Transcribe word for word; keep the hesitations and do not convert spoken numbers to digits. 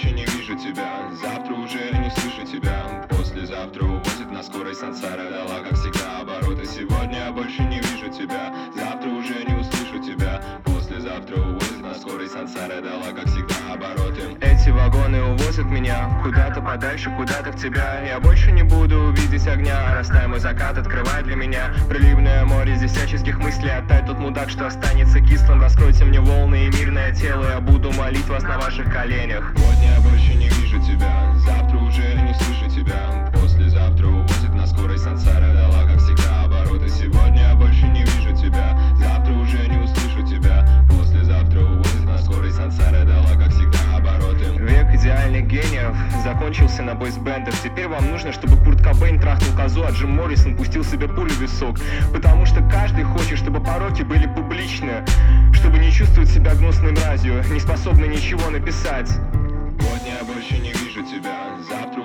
больше не вижу тебя. Завтра уже не слышу тебя. Послезавтра увозит на скорой сансара. Дала, как всегда, обороты. Сегодня я больше не вижу тебя. Завтра уже не услышу тебя. Послезавтра увозит на скорой сансара. Дала, как всегда, обороты. Эти вагоны увозят меня куда-то подальше, куда-то в тебя. Я больше не буду видеть огня. Растай мой закат, открывай для меня приливное море здесь всяческих мыслей. Отдай тот мудак, что останется кислым. Раскройте мне волны и мирное тело. Я буду молить вас на ваших коленях. Сегодня я больше не вижу тебя. Завтра уже не слышу тебя. Послезавтра увозит на скорой сансара. Дала, как всегда, обороты. Сегодня я больше не вижу тебя. Завтра уже не услышу тебя. Послезавтра увозит на скорой сансара. Дала, как всегда, обороты. Век идеальных гениев закончился на бойсбендах. Теперь вам нужно, чтобы Курт Кобейн трахнул козу, а Джим Моррисон пустил себе пулю в висок. Потому что каждый хочет, чтобы пороки были публичны, чтобы не чувствовать себя гнусной мразью, не способны ничего написать. Сегодня я больше не вижу тебя. Завтра